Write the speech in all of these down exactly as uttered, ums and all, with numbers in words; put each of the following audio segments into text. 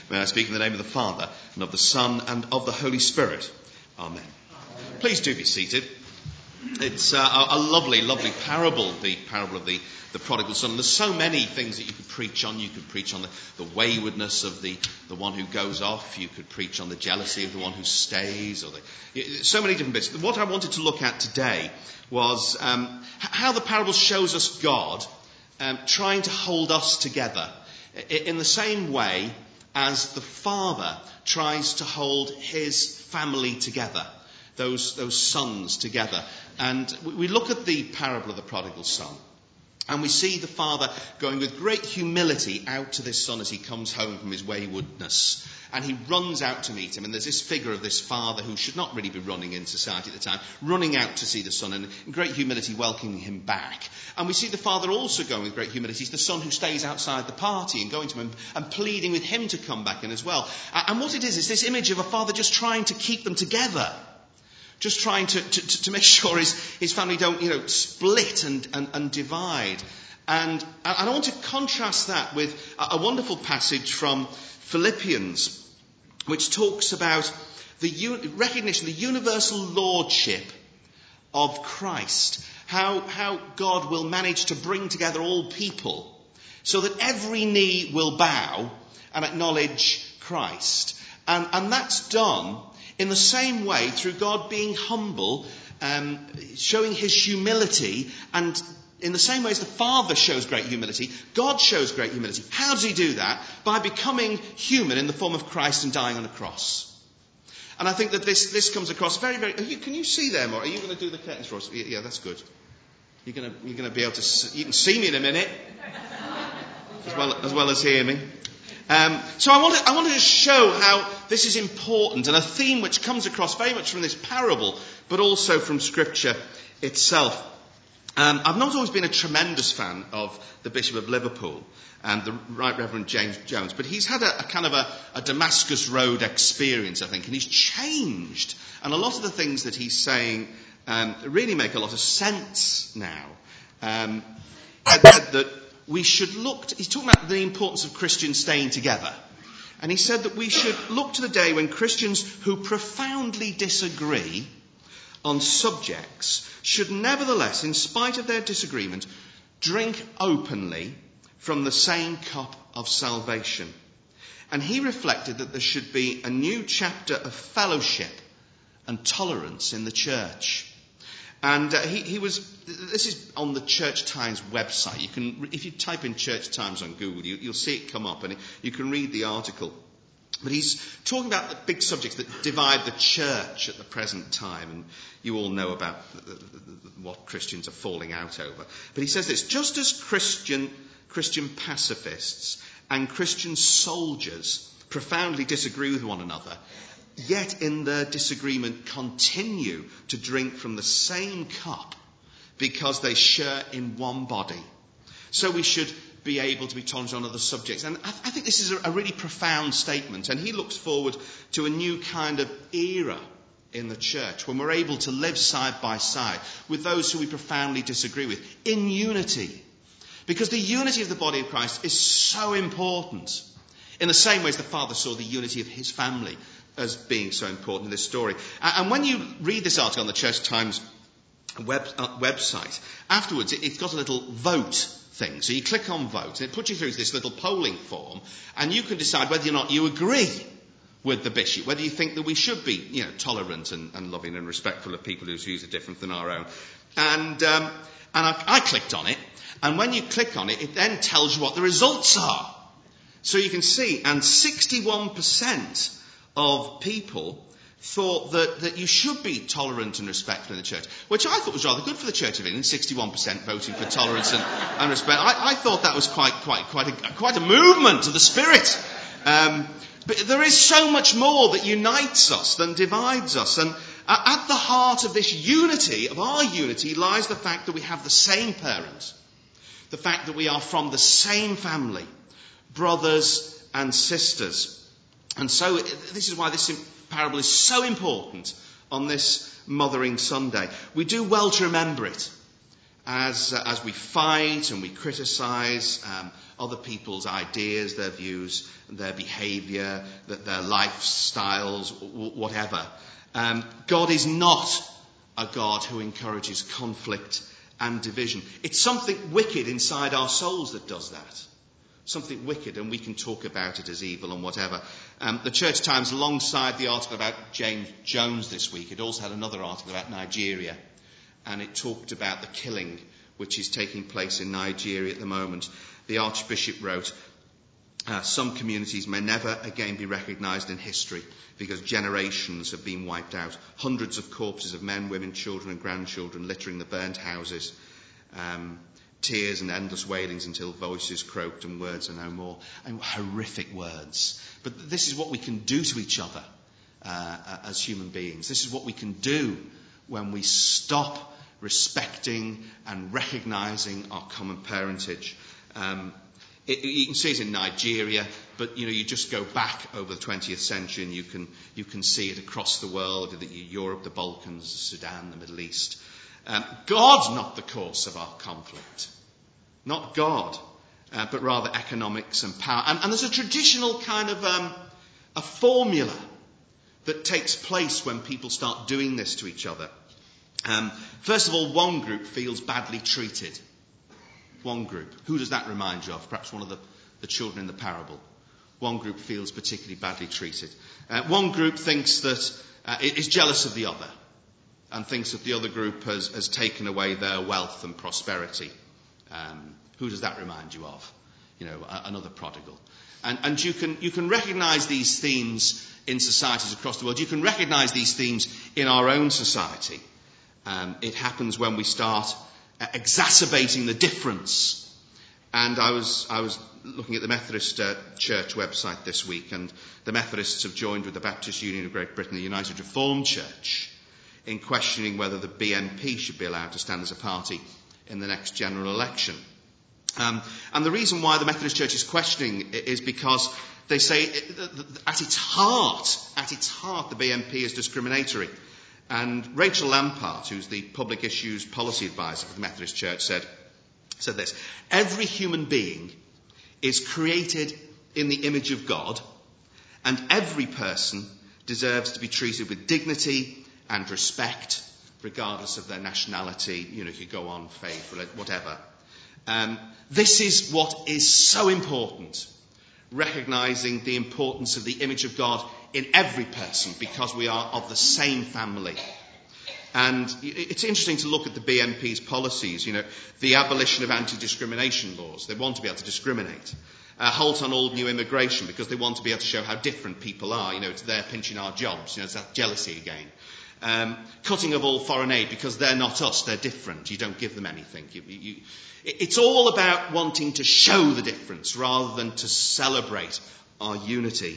May I speak in the name of the Father, and of the Son, and of the Holy Spirit. Amen. Amen. Please do be seated. It's uh, a, a lovely, lovely parable, the parable of the, the prodigal son. There's so many things that you could preach on. You could preach on the, the waywardness of the, the one who goes off. You could preach on the jealousy of the one who stays. Or the, so many different bits. What I wanted to look at today was um, how the parable shows us God um, trying to hold us together in the same way as the father tries to hold his family together. Those, those sons together. And we look at the parable of the prodigal son, and we see the father going with great humility out to this son as he comes home from his waywardness. And he runs out to meet him. And there's this figure of this father who should not really be running in society at the time, running out to see the son and in great humility welcoming him back. And we see the father also going with great humility. He's the son who stays outside the party and going to him and pleading with him to come back in as well. And what it is, is this image of a father just trying to keep them together. Just trying to, to, to make sure his, his family don't, you know, split and, and, and divide. And, and I want to contrast that with a, a wonderful passage from Philippians, which talks about the u- recognition, the universal lordship of Christ. How, how God will manage to bring together all people so that every knee will bow and acknowledge Christ. And, and that's done in the same way, through God being humble, um, showing his humility, and in the same way as the Father shows great humility, God shows great humility. How does he do that? By becoming human in the form of Christ and dying on a cross. And I think that this, this comes across very, very... You, can you see them, or are you going to do the curtains for us? Yeah, that's good. You're going to, you're going to be able to... See, you can see me in a minute, as well as, well as hear me. Um, so I wanted, I wanted to show how this is important, and a theme which comes across very much from this parable, but also from Scripture itself. Um, I've not always been a tremendous fan of the Bishop of Liverpool and the Right Reverend James Jones, but he's had a, a kind of a, a Damascus Road experience, I think, and he's changed. And a lot of the things that he's saying um, really make a lot of sense now. Um, that we should look to, he's talking about the importance of Christians staying together. And he said that we should look to the day when Christians who profoundly disagree on subjects should nevertheless, in spite of their disagreement, drink openly from the same cup of salvation. And he reflected that there should be a new chapter of fellowship and tolerance in the church. And uh, he, he was, this is on the Church Times website. You can, if you type in Church Times on Google, you, you'll see it come up and you can read the article. But he's talking about the big subjects that divide the church at the present time. And you all know about the, the, the, what Christians are falling out over. But he says this, just as Christian, Christian pacifists and Christian soldiers profoundly disagree with one another, yet in their disagreement continue to drink from the same cup because they share in one body. So we should be able to be tolerant on other subjects. And I, th- I think this is a, a really profound statement. And he looks forward to a new kind of era in the church when we're able to live side by side with those who we profoundly disagree with in unity. Because the unity of the body of Christ is so important. In the same way as the Father saw the unity of his family as being so important in this story. And when you read this article on the Church Times web, uh, website, afterwards it, it's got a little vote thing. So you click on vote, and it puts you through this little polling form, and you can decide whether or not you agree with the bishop, whether you think that we should be, you know, tolerant and, and loving and respectful of people whose views are different than our own. And, um, and I, I clicked on it, and when you click on it, it then tells you what the results are. So you can see, and sixty-one percent of people thought that, that you should be tolerant and respectful in the church, which I thought was rather good for the Church of England, sixty-one percent voting for tolerance and, and respect. I, I thought that was quite quite, quite, a, quite a movement of the spirit. Um, but there is so much more that unites us than divides us. And at the heart of this unity, of our unity, lies the fact that we have the same parents, the fact that we are from the same family, brothers and sisters. And so this is why this parable is so important on this Mothering Sunday. We do well to remember it. as uh, as we fight and we criticise um, other people's ideas, their views, their behaviour, their lifestyles, w- whatever. Um, God is not a God who encourages conflict and division. It's something wicked inside our souls that does that. Something wicked, and we can talk about it as evil and whatever. Um, the Church Times, alongside the article about James Jones this week, it also had another article about Nigeria, and it talked about the killing which is taking place in Nigeria at the moment. The Archbishop wrote, uh, some communities may never again be recognised in history because generations have been wiped out. Hundreds of corpses of men, women, children and grandchildren littering the burnt houses. Um, tears and endless wailings until voices croaked and words are no more. And horrific words. But this is what we can do to each other uh, as human beings. This is what we can do when we stop respecting and recognising our common parentage. Um, it, you can see it in Nigeria, but you know, you just go back over the twentieth century and you can you can see it across the world, the, Europe, the Balkans, Sudan, the Middle East. Um, God's not the cause of our conflict. Not God, uh, but rather economics and power. And, and there's a traditional kind of um, a formula that takes place when people start doing this to each other. Um, first of all, one group feels badly treated. One group. Who does that remind you of? Perhaps one of the, the children in the parable. One group feels particularly badly treated. Uh, one group thinks that uh, is jealous of the other and thinks that the other group has, has taken away their wealth and prosperity. Um, who does that remind you of? You know, a, another prodigal. And, and you can you can recognise these themes in societies across the world. You can recognise these themes in our own society. Um, it happens when we start uh, exacerbating the difference. And I was I was looking at the Methodist uh, Church website this week, and the Methodists have joined with the Baptist Union of Great Britain, the United Reformed Church, in questioning whether the B N P should be allowed to stand as a party in the next general election. Um, and the reason why the Methodist Church is questioning is because they say at its heart, at its heart, the B N P is discriminatory. And Rachel Lampart, who's the Public Issues Policy Advisor for the Methodist Church, said, said this: every human being is created in the image of God, and every person deserves to be treated with dignity and respect, regardless of their nationality, you know, if you go on, faith, whatever. Um, this is what is so important, recognising the importance of the image of God in every person, because we are of the same family. And it's interesting to look at the B N P's policies, you know, the abolition of anti-discrimination laws. They want to be able to discriminate. Uh, halt on all new immigration because they want to be able to show how different people are. You know, it's they're pinching our jobs. You know, it's that jealousy again. Um, cutting of all foreign aid because they're not us, they're different. You don't give them anything. You, you, it's all about wanting to show the difference rather than to celebrate our unity.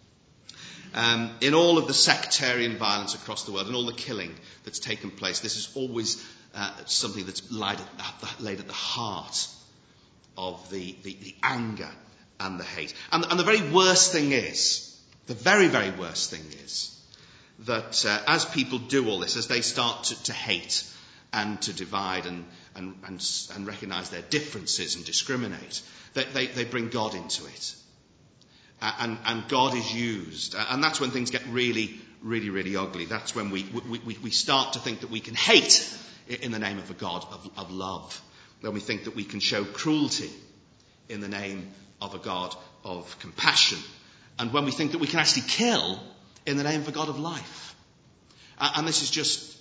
Um, in all of the sectarian violence across the world and all the killing that's taken place, this is always uh, something that's laid at, the, laid at the heart of the, the, the anger and the hate. And, and the very worst thing is, the very, very worst thing is, that uh, as people do all this, as they start to, to hate and to divide and, and, and, and recognise their differences and discriminate, they, they, they bring God into it. Uh, and, and God is used. Uh, and that's when things get really, really, really ugly. That's when we, we, we, we start to think that we can hate in the name of a God of, of love. When we think that we can show cruelty in the name of a God of compassion. And when we think that we can actually kill in the name of a God of life. Uh, and this is just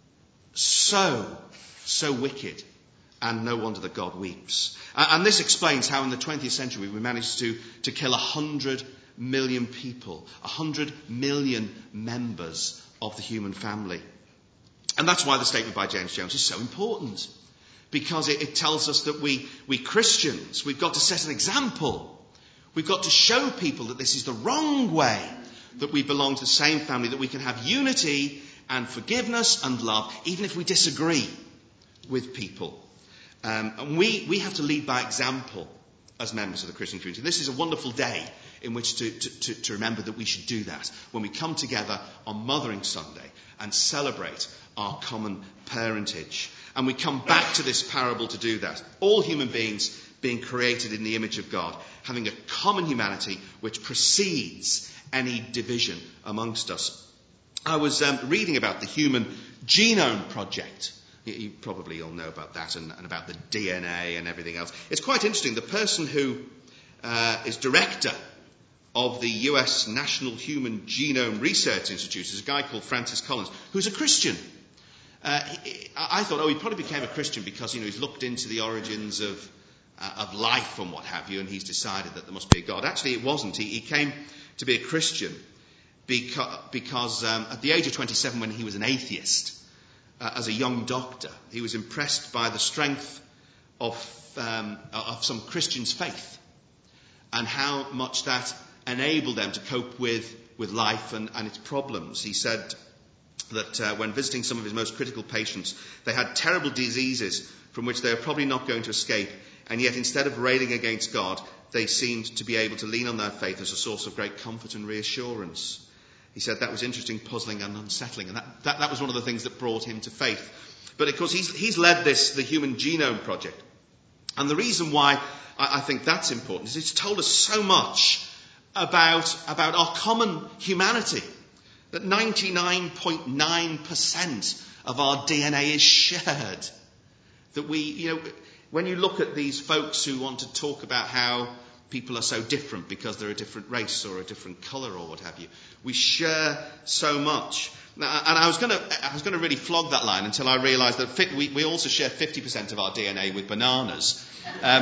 so, so wicked. And no wonder that God weeps. Uh, and this explains how in the twentieth century we managed to, to kill one hundred million people. one hundred million members of the human family. And that's why the statement by James Jones is so important. Because it, it tells us that we, we Christians, we've got to set an example. We've got to show people that this is the wrong way, that we belong to the same family, that we can have unity and forgiveness and love, even if we disagree with people. Um, and we, we have to lead by example as members of the Christian community. This is a wonderful day in which to, to, to, to remember that we should do that, when we come together on Mothering Sunday and celebrate our common parentage. And we come back to this parable to do that. All human beings being created in the image of God, having a common humanity which precedes any division amongst us. I was um, reading about the Human Genome Project. You, you probably all know about that, and, and about the D N A and everything else. It's quite interesting. The person who uh, is director of the U S National Human Genome Research Institute is a guy called Francis Collins, who's a Christian. Uh, he, I thought, oh, he probably became a Christian because, you know, he's looked into the origins of uh, of life and what have you, and he's decided that there must be a God. Actually, it wasn't. He, he came to be a Christian because, because um, at the age of twenty-seven, when he was an atheist, uh, as a young doctor, he was impressed by the strength of um, of some Christians' faith and how much that enabled them to cope with, with life and, and its problems. He said that uh, when visiting some of his most critical patients, they had terrible diseases from which they were probably not going to escape, and yet instead of railing against God, they seemed to be able to lean on their faith as a source of great comfort and reassurance. He said that was interesting, puzzling and unsettling, and that, that, that was one of the things that brought him to faith. But of course he's, he's led this, the Human Genome Project. And the reason why I, I think that's important is it's told us so much about, about our common humanity. That ninety-nine point nine percent of our D N A is shared. That we, you know, when you look at these folks who want to talk about how people are so different because they're a different race or a different colour or what have you, we share so much. Now, and I was going to, I was going to really flog that line until I realised that fit, we, we also share fifty percent of our D N A with bananas, um,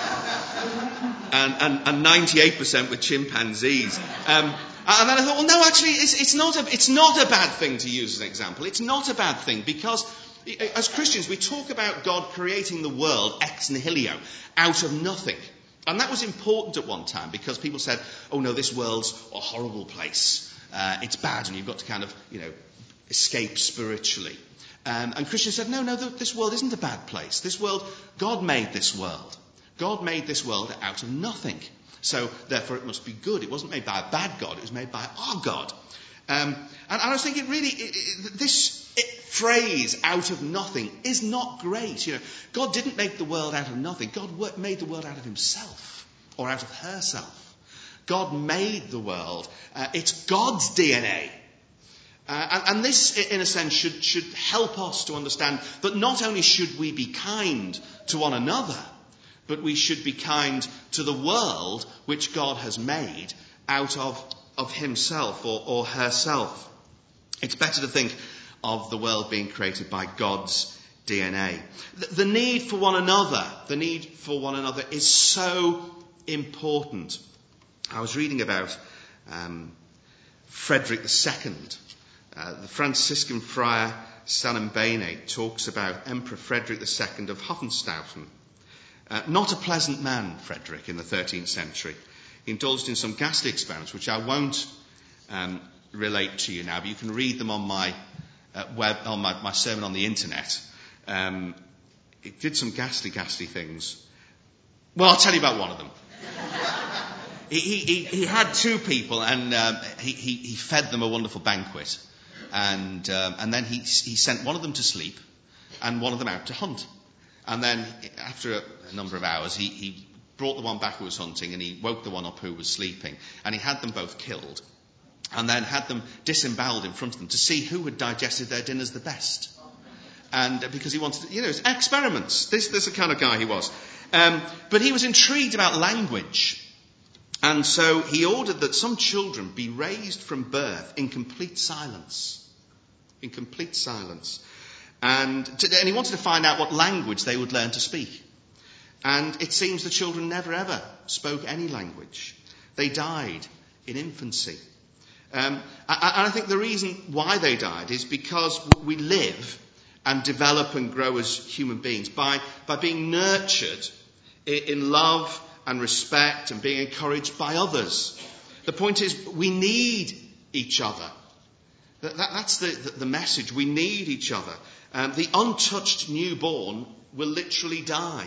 and, and, and ninety-eight percent with chimpanzees. Um, And then I thought, well, no, actually, it's, it's not a, it's not a bad thing to use as an example. It's not a bad thing because as Christians, we talk about God creating the world ex nihilo, out of nothing. And that was important at one time because people said, oh no, this world's a horrible place. Uh, it's bad and you've got to kind of, you know, escape spiritually. Um, and Christians said, no, no, this world isn't a bad place. This world, God made this world. God made this world out of nothing. So, therefore, it must be good. It wasn't made by a bad God. It was made by our God. Um, and, and I was thinking, really, it, it, this it, phrase, out of nothing, is not great. You know, God didn't make the world out of nothing. God work, made the world out of himself, or out of herself. God made the world. Uh, it's God's D N A. Uh, and, and this, in a sense, should, should help us to understand that not only should we be kind to one another, but we should be kind to the world which God has made out of, of himself or, or herself. It's better to think of the world being created by God's D N A. The, the need for one another, the need for one another is so important. I was reading about um, Frederick the Second. Uh, the Franciscan friar Salimbene talks about Emperor Frederick the Second of Hohenstaufen. Uh, not a pleasant man, Frederick, in the thirteenth century. He indulged in some ghastly experiments, which I won't um, relate to you now, but you can read them on my uh, web, on my, my sermon on the internet. Um, he did some ghastly, ghastly things. Well, I'll tell you about one of them. he, he, he had two people, and um, he, he, he fed them a wonderful banquet, and um, and then he he sent one of them to sleep, and one of them out to hunt. And then, after a, a number of hours, he, he brought the one back who was hunting, and he woke the one up who was sleeping, and he had them both killed, and then had them disemboweled in front of them to see who had digested their dinners the best. And uh, because he wanted to, you know, experiments. This, this is the kind of guy he was. Um, but he was intrigued about language, and so he ordered that some children be raised from birth in complete silence. In complete silence. And, to, and he wanted to find out what language they would learn to speak. And it seems the children never ever spoke any language. They died in infancy. Um, and I think the reason why they died is because we live and develop and grow as human beings by, by being nurtured in love and respect and being encouraged by others. The point is, we need each other. That, that, that's the, the, the message. We need each other. Um, the untouched newborn will literally die.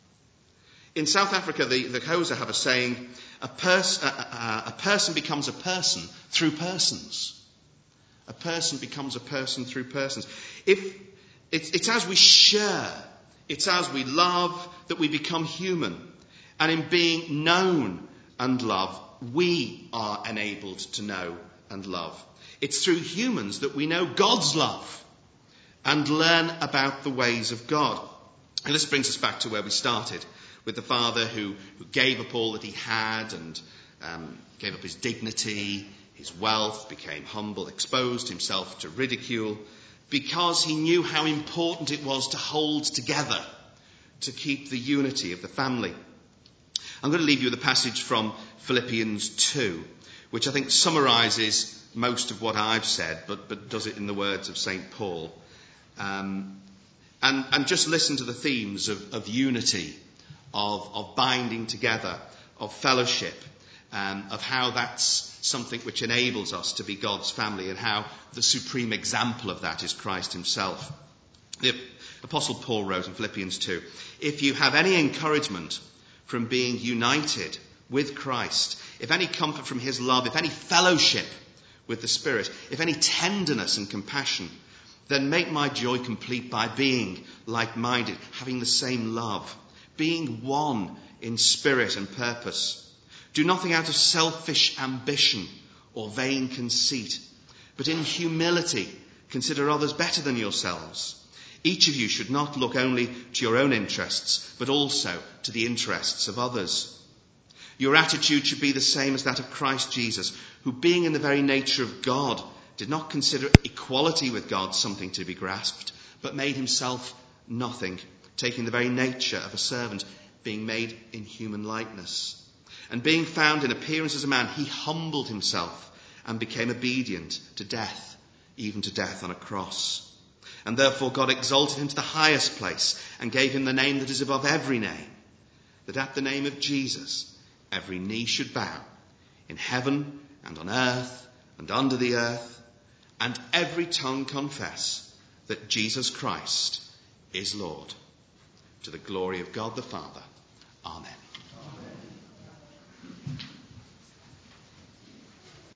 In South Africa, the, the Xhosa have a saying, a, pers- a, a, a person becomes a person through persons. A person becomes a person through persons. If It's, it's as we share, it's as we love that we become human. And in being known and loved, we are enabled to know and love. It's through humans that we know God's love and learn about the ways of God. And this brings us back to where we started, with the father who, who gave up all that he had and um, gave up his dignity, his wealth, became humble, exposed himself to ridicule, because he knew how important it was to hold together, to keep the unity of the family. I'm going to leave you with a passage from Philippians two, which I think summarises most of what I've said, but, but does it in the words of Saint Paul. Um, and, and just listen to the themes of, of unity, of, of binding together, of fellowship, um, of how that's something which enables us to be God's family, and how the supreme example of that is Christ himself. The Apostle Paul wrote in Philippians two, "If you have any encouragement from being united with Christ, if any comfort from his love, if any fellowship with the Spirit, if any tenderness and compassion, then make my joy complete by being like-minded, having the same love, being one in spirit and purpose. Do nothing out of selfish ambition or vain conceit, but in humility consider others better than yourselves. Each of you should not look only to your own interests, but also to the interests of others. Your attitude should be the same as that of Christ Jesus, who being in the very nature of God, did not consider equality with God something to be grasped, but made himself nothing, taking the very nature of a servant, being made in human likeness. And being found in appearance as a man, he humbled himself and became obedient to death, even to death on a cross. And therefore God exalted him to the highest place and gave him the name that is above every name, that at the name of Jesus every knee should bow, in heaven and on earth and under the earth, and every tongue confess that Jesus Christ is Lord, to the glory of God the Father. Amen.